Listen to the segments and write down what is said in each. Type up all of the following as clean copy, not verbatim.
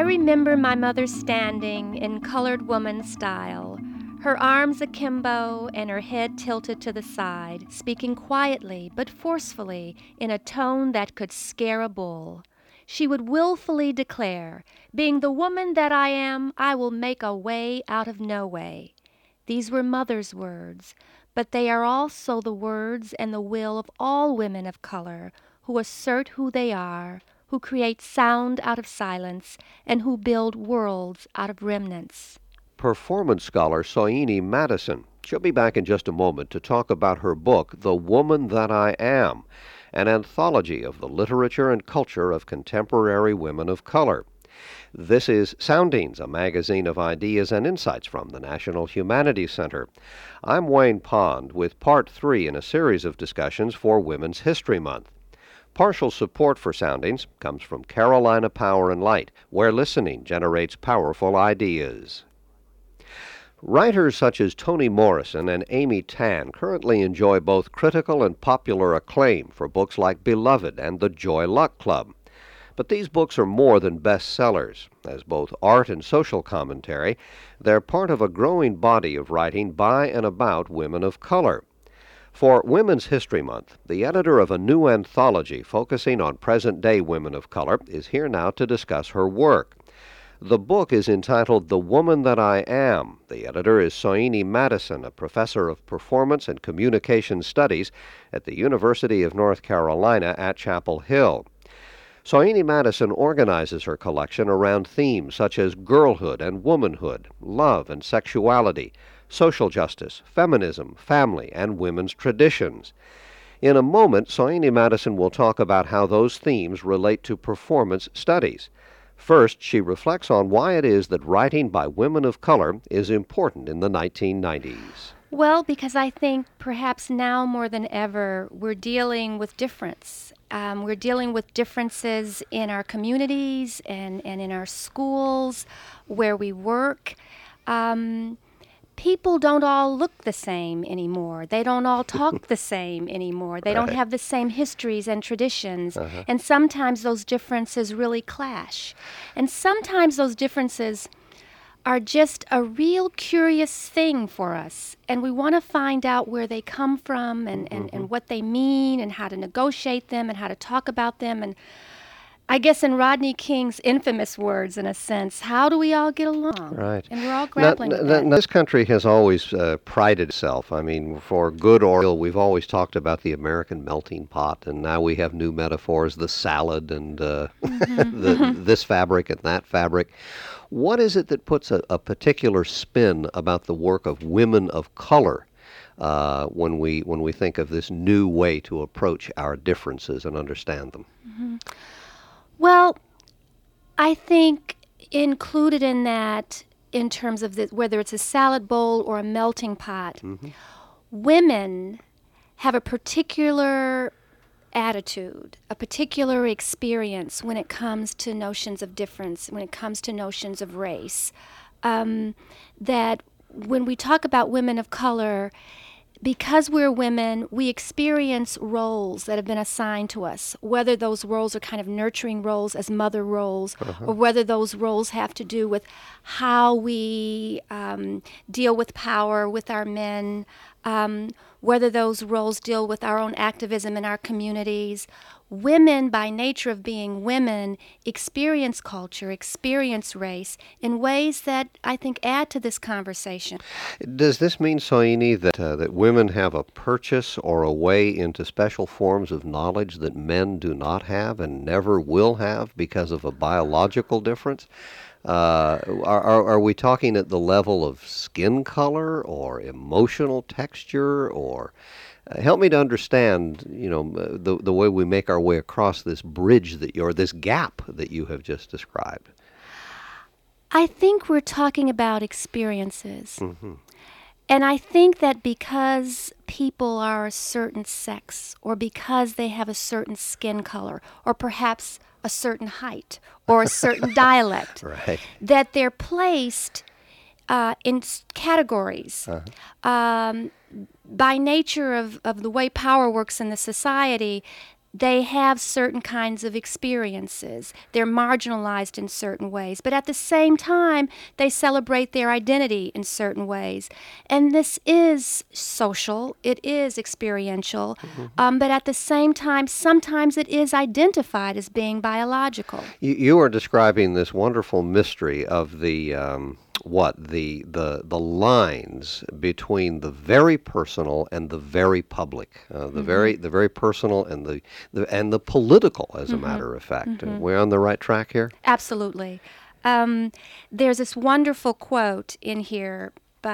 remember my mother standing in colored woman style, her arms akimbo and her head tilted to the side, speaking quietly but forcefully in a tone that could scare a bull. She would willfully declare, "Being the woman that I am, I will make a way out of no way." These were Mother's words, but they are also the words and the will of all women of color who assert who they are, who create sound out of silence, and who build worlds out of remnants. Performance scholar Soini Madison. She'll be back in just a moment to talk about her book, The Woman That I Am, an anthology of the literature and culture of contemporary women of color. This is Soundings, a magazine of ideas and insights from the National Humanities Center. I'm Wayne Pond with part 3 in a series of discussions for Women's History Month. Partial support for Soundings comes from Carolina Power and Light, where listening generates powerful ideas. Writers such as Toni Morrison and Amy Tan currently enjoy both critical and popular acclaim for books like Beloved and The Joy Luck Club. But these books are more than bestsellers. As both art and social commentary, they're part of a growing body of writing by and about women of color. For Women's History Month, the editor of a new anthology focusing on present-day women of color is here now to discuss her work. The book is entitled The Woman That I Am. The editor is Soini Madison, a professor of performance and communication studies at the University of North Carolina at Chapel Hill. Soini Madison organizes her collection around themes such as girlhood and womanhood, love and sexuality, social justice, feminism, family, and women's traditions. In a moment, Soini Madison will talk about how those themes relate to performance studies. First, she reflects on why it is that writing by women of color is important in the 1990s. Well, because I think perhaps now more than ever, we're dealing with difference. We're dealing with differences in our communities and in our schools, where we work. People don't all look the same anymore. They don't all talk the same anymore. They don't have the same histories and traditions. And sometimes those differences really clash. And sometimes those differences are just a real curious thing for us. And we want to find out where they come from and what they mean and how to negotiate them and how to talk about them. And I guess in Rodney King's infamous words, in a sense, how do we all get along? Right. And we're all grappling with that. This country has always prided itself. I mean, for good or ill, we've always talked about the American melting pot, and now we have new metaphors, the salad and this fabric and that fabric. What is it that puts a particular spin about the work of women of color when we think of this new way to approach our differences and understand them? Well, I think included in that, in terms of whether it's a salad bowl or a melting pot, women have a particular attitude, a particular experience when it comes to notions of difference, when it comes to notions of race, that when we talk about women of color, because we're women, we experience roles that have been assigned to us, whether those roles are kind of nurturing roles as mother roles, or whether those roles have to do with how we deal with power with our men, whether those roles deal with our own activism in our communities. Women, by nature of being women, experience culture, experience race in ways that I think add to this conversation. Does this mean, Soini, that women have a purchase or a way into special forms of knowledge that men do not have and never will have because of a biological difference? Are we talking at the level of skin color or emotional texture or... help me to understand, the way we make our way across this bridge this gap that you have just described. I think we're talking about experiences. And I think that because people are a certain sex, or because they have a certain skin color, or perhaps a certain height, or a certain dialect, that they're placed in categories. By nature of the way power works in the society, they have certain kinds of experiences. They're marginalized in certain ways, but at the same time, they celebrate their identity in certain ways. And this is social, it is experiential, but at the same time, sometimes it is identified as being biological. You are describing this wonderful mystery of the lines between the very personal and the very public, the very personal and the political, as a matter of fact. We're on the right track here. Absolutely. There's this wonderful quote in here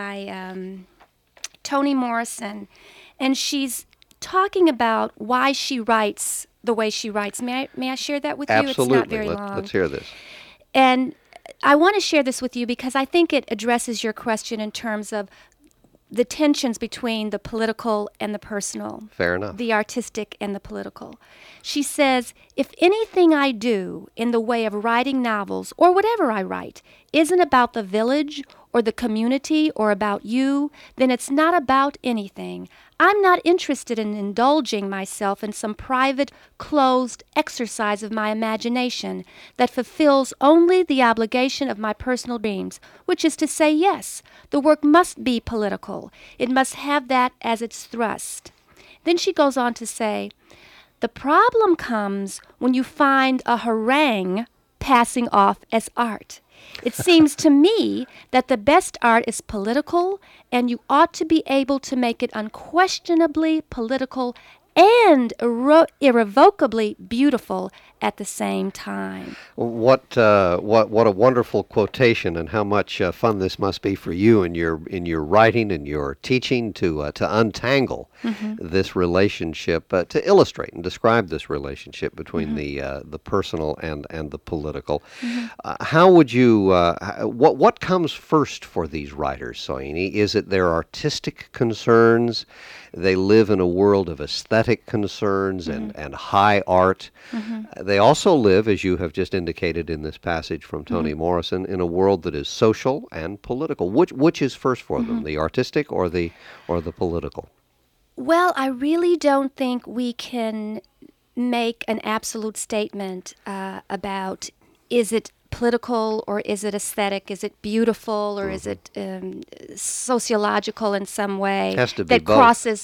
by Toni Morrison, and she's talking about why she writes the way she writes. May I share that with you? Absolutely. It's not very long. Let's hear this. And I want to share this with you because I think it addresses your question in terms of the tensions between the political and the personal. Fair enough. The artistic and the political. She says, if anything I do in the way of writing novels, or whatever I write, isn't about the village or the community or about you, then it's not about anything. I'm not interested in indulging myself in some private, closed exercise of my imagination that fulfills only the obligation of my personal dreams, which is to say, yes, the work must be political. It must have that as its thrust. Then she goes on to say, the problem comes when you find a harangue passing off as art. It seems to me that the best art is political, and you ought to be able to make it unquestionably political and irrevocably beautiful at the same time. What a wonderful quotation, and how much fun this must be for you in your writing and your teaching to untangle this relationship, to illustrate and describe this relationship between the personal and the political. How would you? What comes first for these writers, Soini? Is it their artistic concerns? They live in a world of aesthetic concerns and high art. They also live, as you have just indicated in this passage from Toni Morrison, in a world that is social and political. Which is first for them, the artistic or the political? Well, I really don't think we can make an absolute statement about is it political or is it aesthetic? Is it beautiful or is it sociological in some way? It has to be that both.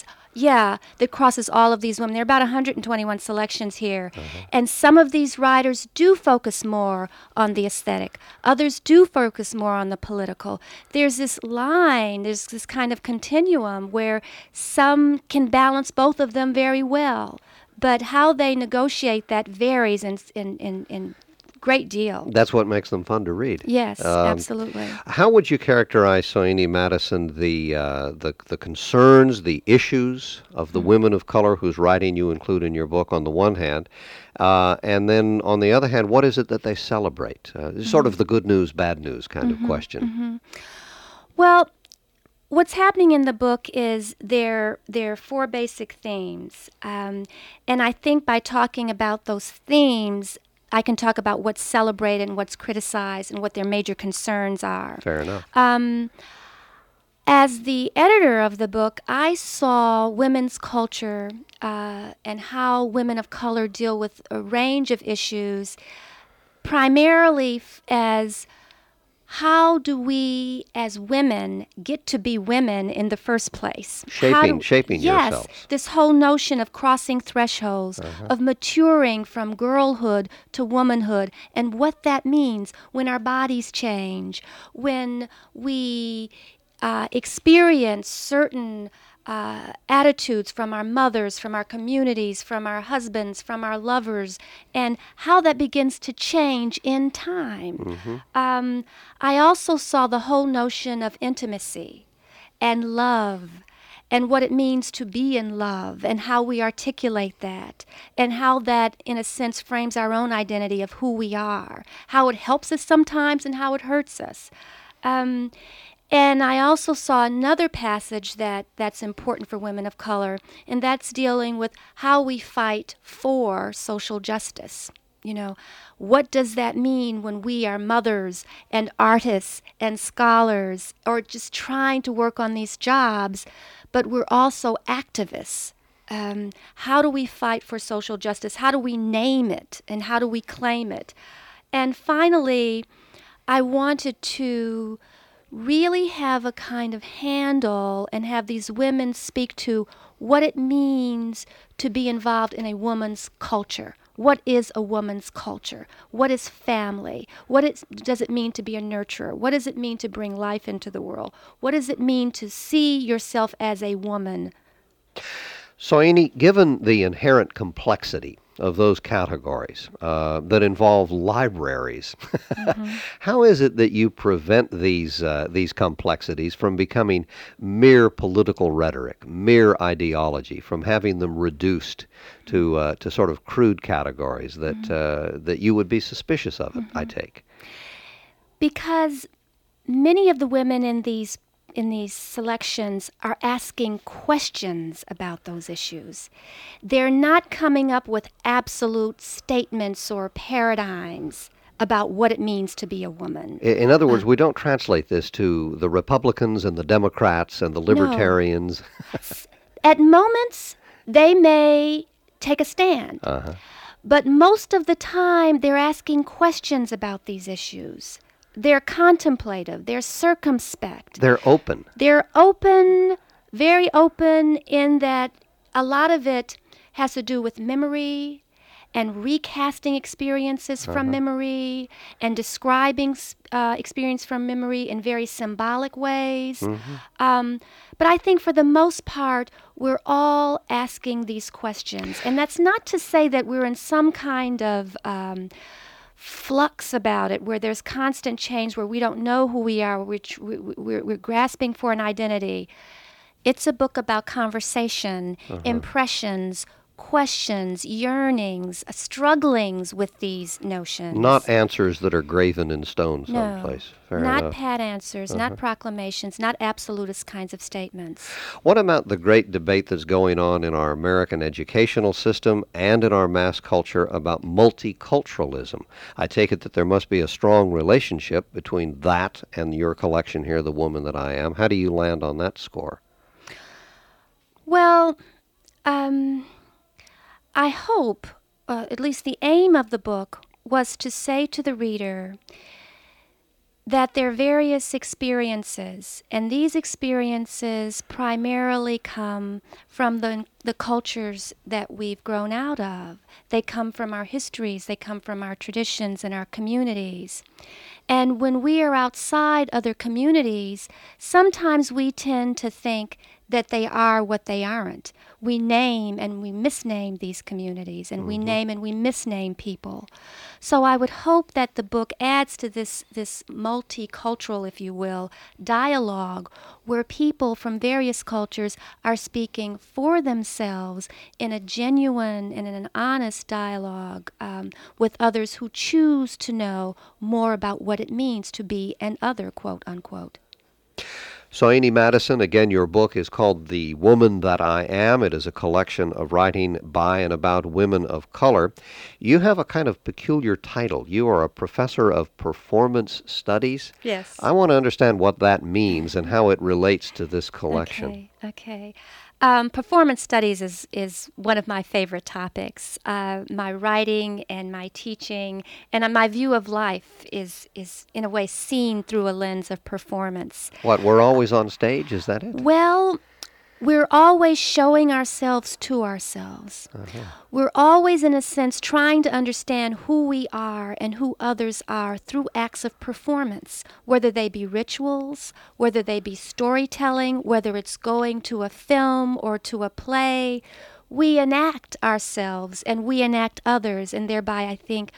crosses all of these women. There are about 121 selections here. And some of these writers do focus more on the aesthetic. Others do focus more on the political. There's this line, there's this kind of continuum where some can balance both of them very well. But how they negotiate that varies in great deal. That's what makes them fun to read. Yes, absolutely. How would you characterize, Soini Madison, the concerns, the issues of the women of color whose writing you include in your book on the one hand, and then on the other hand, what is it that they celebrate? Sort of the good news, bad news kind of question. Well, what's happening in the book is there are four basic themes. And I think by talking about those themes, I can talk about what's celebrated and what's criticized and what their major concerns are. Fair enough. As the editor of the book, I saw women's culture and how women of color deal with a range of issues, primarily as how do we as women get to be women in the first place? Shaping yes, yourselves. This whole notion of crossing thresholds, of maturing from girlhood to womanhood, and what that means when our bodies change, when we experience certain attitudes from our mothers, from our communities, from our husbands, from our lovers, and how that begins to change in time. I also saw the whole notion of intimacy and love and what it means to be in love and how we articulate that and how that, in a sense, frames our own identity of who we are, how it helps us sometimes and how it hurts us. And I also saw another passage that's important for women of color, and that's dealing with how we fight for social justice. You know, what does that mean when we are mothers and artists and scholars or just trying to work on these jobs, but we're also activists How do we fight for social justice? How do we name it? And how do we claim it? And finally, I wanted to really have a kind of handle and have these women speak to what it means to be involved in a woman's culture. What is a woman's culture? What is family? Does it mean to be a nurturer? What does it mean to bring life into the world? What does it mean to see yourself as a woman? Soini, given the inherent complexity of those categories that involve libraries, how is it that you prevent these complexities from becoming mere political rhetoric, mere ideology, from having them reduced to sort of crude categories that you would be suspicious of, I take? Because many of the women in these selections are asking questions about those issues. They're not coming up with absolute statements or paradigms about what it means to be a woman. In other words, we don't translate this to the Republicans and the Democrats and the Libertarians. No. At moments, they may take a stand. But most of the time, they're asking questions about these issues. They're contemplative. They're circumspect. They're open. They're open, very open, in that a lot of it has to do with memory and recasting experiences from memory and describing experience from memory in very symbolic ways. But I think for the most part, we're all asking these questions. And that's not to say that we're in some kind of flux about it, where there's constant change, where we don't know who we are, we're grasping for an identity. It's a book about conversation, impressions, questions, yearnings, strugglings with these notions. Not answers that are graven in stone someplace. No, not pat answers, not proclamations, not absolutist kinds of statements. What about the great debate that's going on in our American educational system and in our mass culture about multiculturalism? I take it that there must be a strong relationship between that and your collection here, The Woman That I Am. How do you land on that score? Well, I hope, at least the aim of the book, was to say to the reader that there are various experiences, and these experiences primarily come from the cultures that we've grown out of. They come from our histories, they come from our traditions and our communities. And when we are outside other communities, sometimes we tend to think that they are what they aren't. We name and we misname these communities, and we name and we misname people. So I would hope that the book adds to this multicultural, if you will, dialogue where people from various cultures are speaking for themselves in a genuine and in an honest dialogue with others who choose to know more about what it means to be an other, quote unquote. Soini Madison, again, your book is called The Woman That I Am. It is a collection of writing by and about women of color. You have a kind of peculiar title. You are a professor of performance studies. Yes. I want to understand what that means and how it relates to this collection. Okay. Performance studies is one of my favorite topics. My writing and my teaching and my view of life is in a way seen through a lens of performance. What, we're always on stage? Is that it? Well, we're always showing ourselves to ourselves. We're always, in a sense, trying to understand who we are and who others are through acts of performance, whether they be rituals, whether they be storytelling, whether it's going to a film or to a play. We enact ourselves and we enact others, and thereby, I think,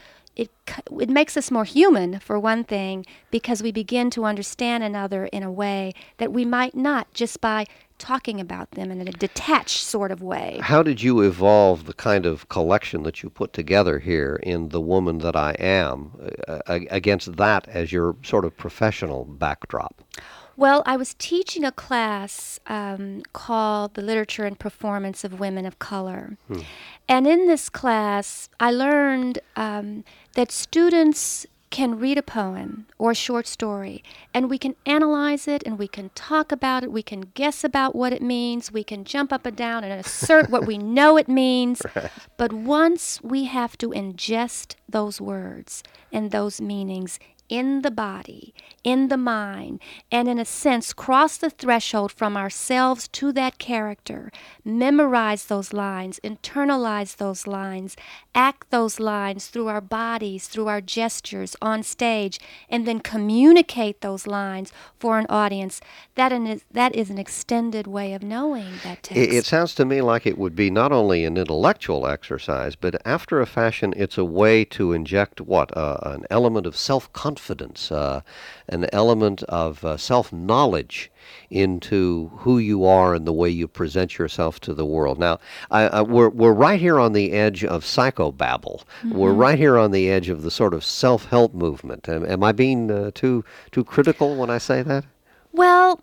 it makes us more human, for one thing, because we begin to understand another in a way that we might not just by talking about them in a detached sort of way. How did you evolve the kind of collection that you put together here in The Woman That I Am against that as your sort of professional backdrop? Well, I was teaching a class called The Literature and Performance of Women of Color. And in this class, I learned that students can read a poem or a short story, and we can analyze it, and we can talk about it, we can guess about what it means, we can jump up and down and assert what we know it means. Right. But once we have to ingest those words and those meanings in the body, in the mind, and in a sense cross the threshold from ourselves to that character, memorize those lines, internalize those lines, act those lines through our bodies, through our gestures on stage, and then communicate those lines for an audience, that is an extended way of knowing that text. It sounds to me like it would be not only an intellectual exercise, but after a fashion, it's a way to inject what? An element of self-confidence, an element of self-knowledge into who you are and the way you present yourself to the world. Now, we're right here on the edge of psychobabble. We're right here on the edge of the sort of self-help movement. Am I being too critical when I say that? Well,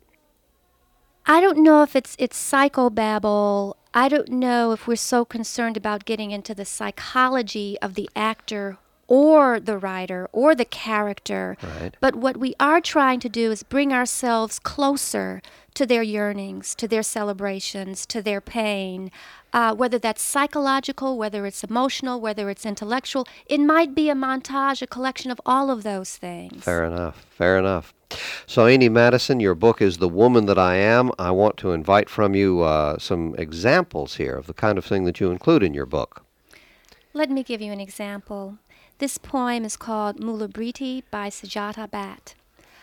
I don't know if it's psychobabble. I don't know if we're so concerned about getting into the psychology of the actor or the writer or the character. Right. But what we are trying to do is bring ourselves closer to their yearnings, to their celebrations, to their pain, whether that's psychological, whether it's emotional, whether it's intellectual. It might be a montage, a collection of all of those things. Fair enough. Fair enough. Soini Madison, your book is The Woman That I Am. I want to invite from you some examples here of the kind of thing that you include in your book. Let me give you an example. This poem is called Mulabriti by Sujata Bhatt.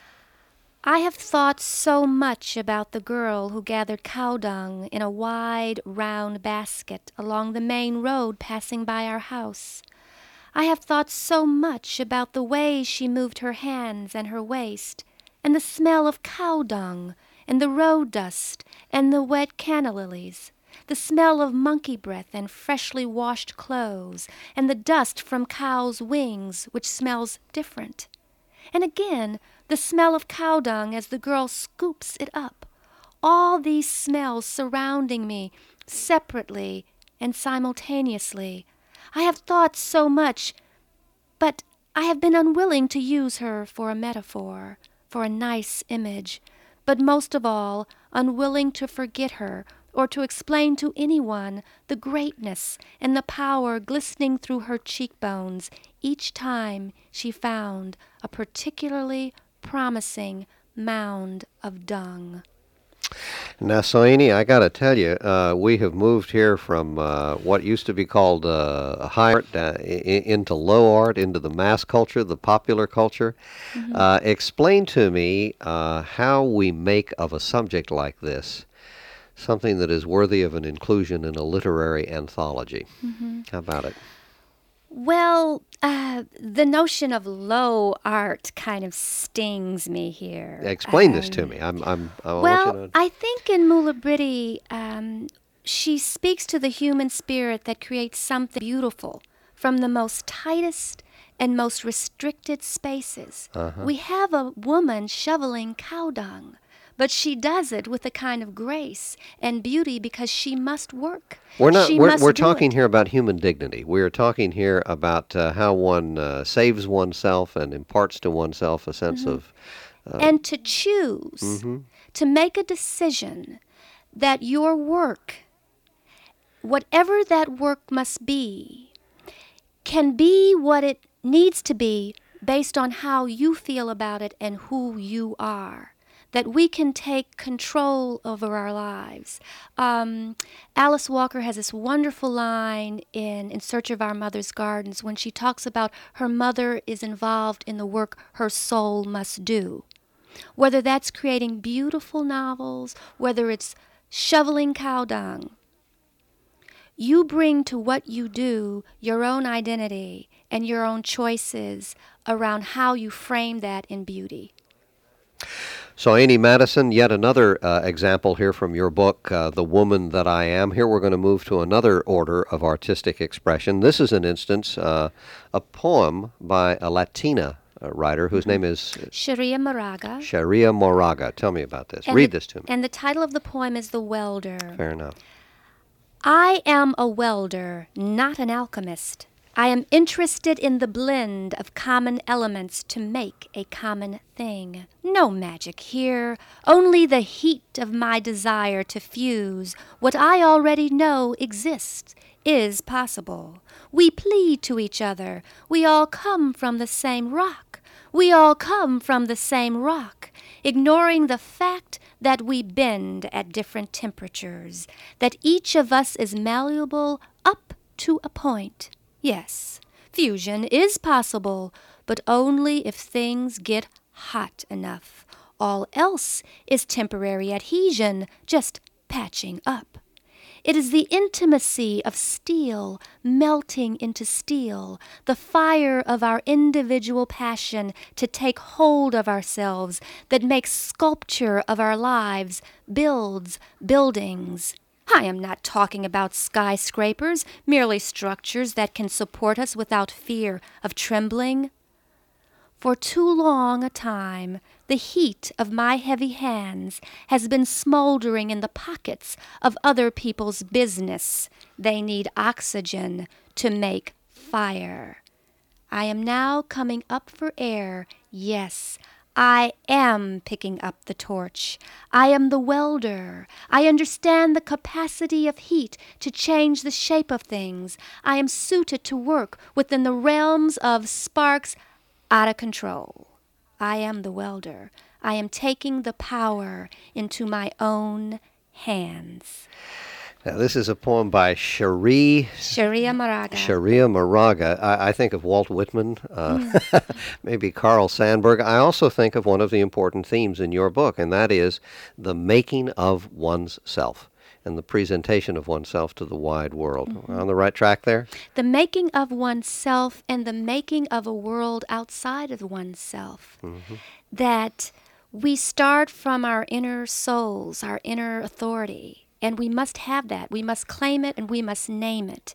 I have thought so much about the girl who gathered cow dung in a wide, round basket along the main road passing by our house. I have thought so much about the way she moved her hands and her waist, and the smell of cow dung, and the road dust, and the wet canna lilies, the smell of monkey breath and freshly washed clothes, and the dust from cows' wings, which smells different. And again, the smell of cow dung as the girl scoops it up. All these smells surrounding me, separately and simultaneously. I have thought so much, but I have been unwilling to use her for a metaphor, for a nice image, but most of all, unwilling to forget her or to explain to anyone the greatness and the power glistening through her cheekbones each time she found a particularly promising mound of dung. Now, Soini, I got to tell you, we have moved here from what used to be called high art into low art, into the mass culture, the popular culture. Explain to me how we make of a subject like this something that is worthy of an inclusion in a literary anthology. How about it? Well, the notion of low art kind of stings me here. Explain this to me. I want you to... I think in Mulabriti, she speaks to the human spirit that creates something beautiful from the most tightest and most restricted spaces. We have a woman shoveling cow dung, but she does it with a kind of grace and beauty because she must work. We're talking here about human dignity. We're talking here about how one saves oneself and imparts to oneself a sense of... and to choose, to make a decision that your work, whatever that work must be, can be what it needs to be based on how you feel about it and who you are. That we can take control over our lives. Alice Walker has this wonderful line in Search of Our Mother's Gardens when she talks about her mother is involved in the work her soul must do. Whether that's creating beautiful novels, whether it's shoveling cow dung, you bring to what you do your own identity and your own choices around how you frame that in beauty. Soini Madison, yet another example here from your book, The Woman That I Am. Here we're going to move to another order of artistic expression. This is an instance, a poem by a Latina writer whose name is... Sharia Moraga. Sharia Moraga. Tell me about this. Read this to me. And the title of the poem is The Welder. Fair enough. I am a welder, not an alchemist. I am interested in the blend of common elements to make a common thing. No magic here, only the heat of my desire to fuse what I already know exists, is possible. We plead to each other. We all come from the same rock. We all come from the same rock, ignoring the fact that we bend at different temperatures, that each of us is malleable up to a point. Yes, fusion is possible, but only if things get hot enough. All else is temporary adhesion, just patching up. It is the intimacy of steel melting into steel, the fire of our individual passion to take hold of ourselves that makes sculpture of our lives, builds buildings. I am not talking about skyscrapers, merely structures that can support us without fear of trembling. For too long a time, the heat of my heavy hands has been smoldering in the pockets of other people's business. They need oxygen to make fire. I am now coming up for air. Yes, I am picking up the torch. I am the welder. I understand the capacity of heat to change the shape of things. I am suited to work within the realms of sparks out of control. I am the welder. I am taking the power into my own hands. Now, this is a poem by Sharia Moraga. I think of Walt Whitman, maybe Carl Sandburg. I also think of one of the important themes in your book, and that is the making of one's self and the presentation of oneself to the wide world. On the right track there? The making of oneself and the making of a world outside of oneself. That we start from our inner souls, our inner authority, and we must have that. We must claim it and we must name it.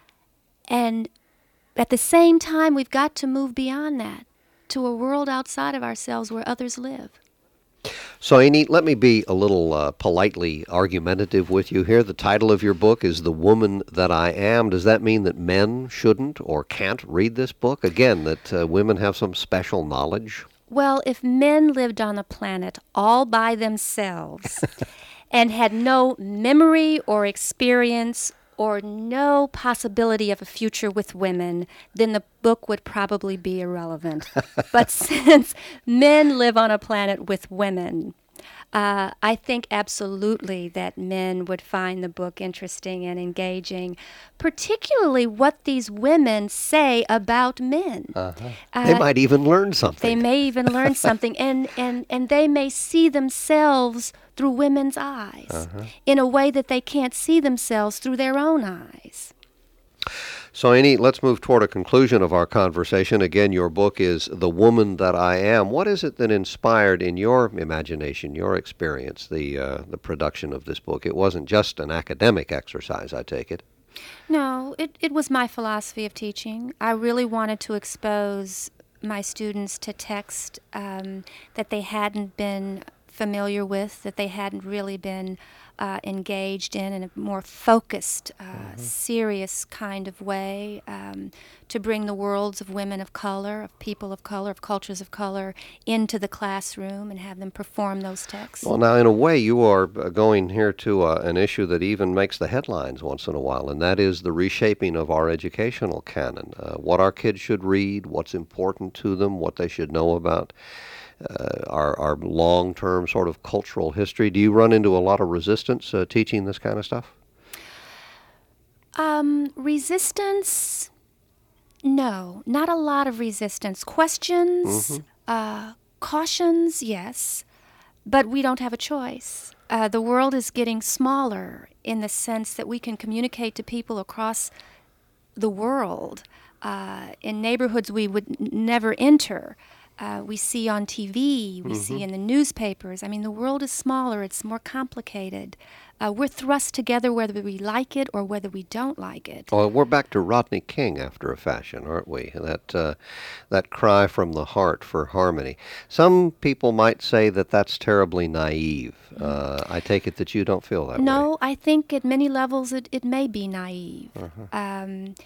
And at the same time, we've got to move beyond that to a world outside of ourselves where others live. Soini, let me be a little politely argumentative with you here. The title of your book is The Woman That I Am. Does that mean that men shouldn't or can't read this book? Again, that women have some special knowledge? Well, if men lived on the planet all by themselves and had no memory or experience or no possibility of a future with women, then the book would probably be irrelevant. But since men live on a planet with women, I think absolutely that men would find the book interesting and engaging, particularly what these women say about men. They might even learn something. They may even learn something, and they may see themselves through women's eyes in a way that they can't see themselves through their own eyes. Soini, let's move toward a conclusion of our conversation. Again, your book is The Woman That I Am. What is it that inspired in your imagination, your experience, the production of this book? It wasn't just an academic exercise, I take it. No, it was my philosophy of teaching. I really wanted to expose my students to text that they hadn't been familiar with, that they hadn't really been engaged in a more focused, serious kind of way, to bring the worlds of women of color, of people of color, of cultures of color into the classroom and have them perform those texts. Well, now, in a way, you are going here to an issue that even makes the headlines once in a while, and that is the reshaping of our educational canon, what our kids should read, what's important to them, what they should know about our long-term sort of cultural history. Do you run into a lot of resistance teaching this kind of stuff? Resistance? No, not a lot of resistance. Questions, cautions, yes, but we don't have a choice. The world is getting smaller in the sense that we can communicate to people across the world in neighborhoods we would never enter. We see on TV, we see in the newspapers. I mean, the world is smaller, it's more complicated. We're thrust together whether we like it or whether we don't like it. Well, we're back to Rodney King after a fashion, aren't we? That cry from the heart for harmony. Some people might say that that's terribly naive. I take it that you don't feel that way. No, I think at many levels it may be naive.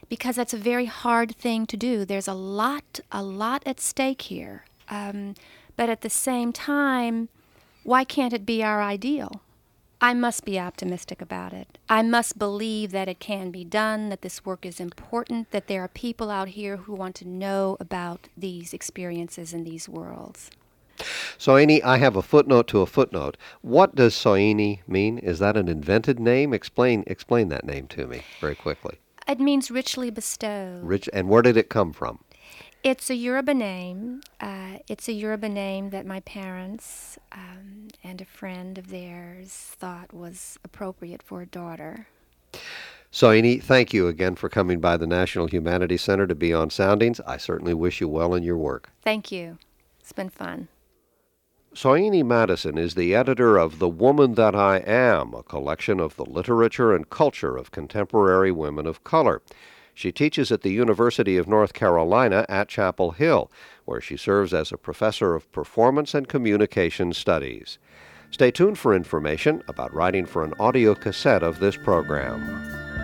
because that's a very hard thing to do. There's a lot at stake here. But at the same time, why can't it be our ideal? I must be optimistic about it. I must believe that it can be done, that this work is important, that there are people out here who want to know about these experiences in these worlds. Soini, I have a footnote to a footnote. What does Soini mean? Is that an invented name? Explain that name to me very quickly. It means richly bestowed. Rich, and where did it come from? It's a Yoruba name. It's a Yoruba name that my parents and a friend of theirs thought was appropriate for a daughter. Soini, thank you again for coming by the National Humanities Center to be on Soundings. I certainly wish you well in your work. Thank you. It's been fun. Soini Madison is the editor of The Woman That I Am, a collection of the literature and culture of contemporary women of color. She teaches at the University of North Carolina at Chapel Hill, where she serves as a professor of performance and communication studies. Stay tuned for information about writing for an audio cassette of this program.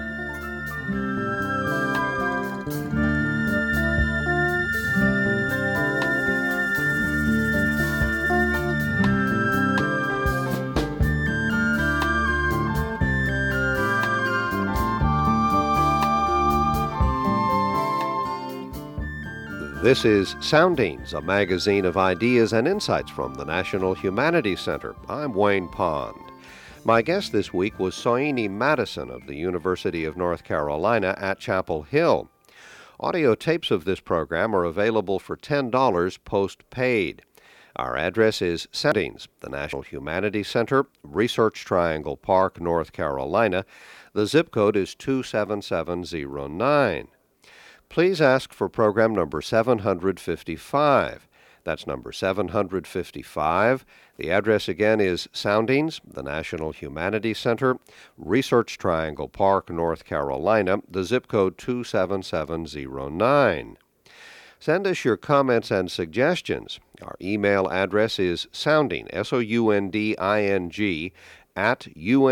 This is Soundings, a magazine of ideas and insights from the National Humanities Center. I'm Wayne Pond. My guest this week was Soini Madison of the University of North Carolina at Chapel Hill. Audio tapes of this program are available for $10 post-paid. Our address is Soundings, the National Humanities Center, Research Triangle Park, North Carolina. The zip code is 27709. Please ask for program number 755. That's number 755. The address again is Soundings, the National Humanities Center, Research Triangle Park, North Carolina, the zip code 27709. Send us your comments and suggestions. Our email address is sounding, SOUNDING, at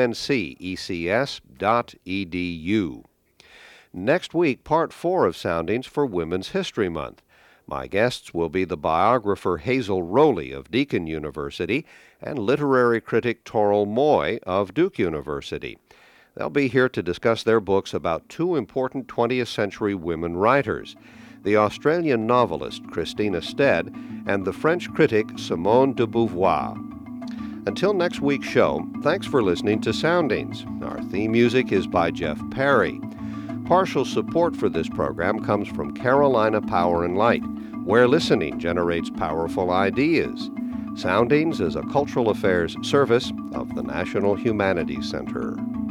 uncecs.edu. Next week, Part 4 of Soundings for Women's History Month. My guests will be the biographer Hazel Rowley of Deakin University and literary critic Toril Moy of Duke University. They'll be here to discuss their books about two important 20th century women writers, the Australian novelist Christina Stead and the French critic Simone de Beauvoir. Until next week's show, thanks for listening to Soundings. Our theme music is by Jeff Perry. Partial support for this program comes from Carolina Power and Light, where listening generates powerful ideas. Soundings is a cultural affairs service of the National Humanities Center.